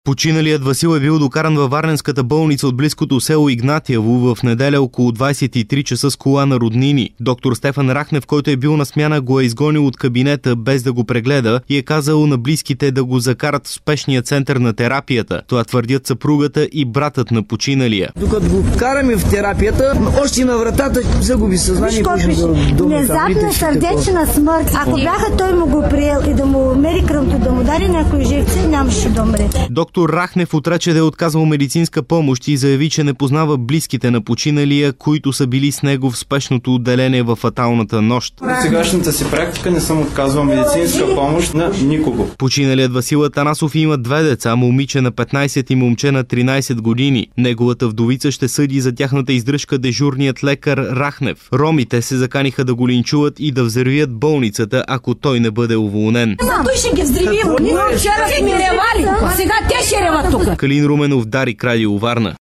Починалият Васил е бил докаран във варненската болница от близкото село Игнатиево в неделя около 23 часа с кола на роднини. Доктор Стефан Рахнев, който е бил на смяна, го е изгонил от кабинета без да го прегледа и е казал на близките да го закарат в спешния център на терапията. Това твърдят съпругата и братът на починалия. Докато го караме в терапията, още на вратата загуби съзнание. Внезапна сърдечна смърт. Ако бяха той му го приел и да му мери кръвто, да му даде някой живце, нямаше да умре. Доктор Рахнев отрече да е отказал медицинска помощ и заяви, че не познава близките на починалия, които са били с него в спешното отделение във фаталната нощ. В сегашната си практика не съм отказвал медицинска помощ на никого. Починалият Васил Атанасов има две деца, момиче на 15 и момче на 13 години. Неговата вдовица ще съди за тяхната издръжка дежурният лекар Рахнев. Ромите се заканиха да го линчуват и да взривят болницата, ако той не бъде уволнен. Той ще ги взривим. Ние вчера сме ревали, сега те ще реват тук. Калин Руменов, Дарик, Радио Варна.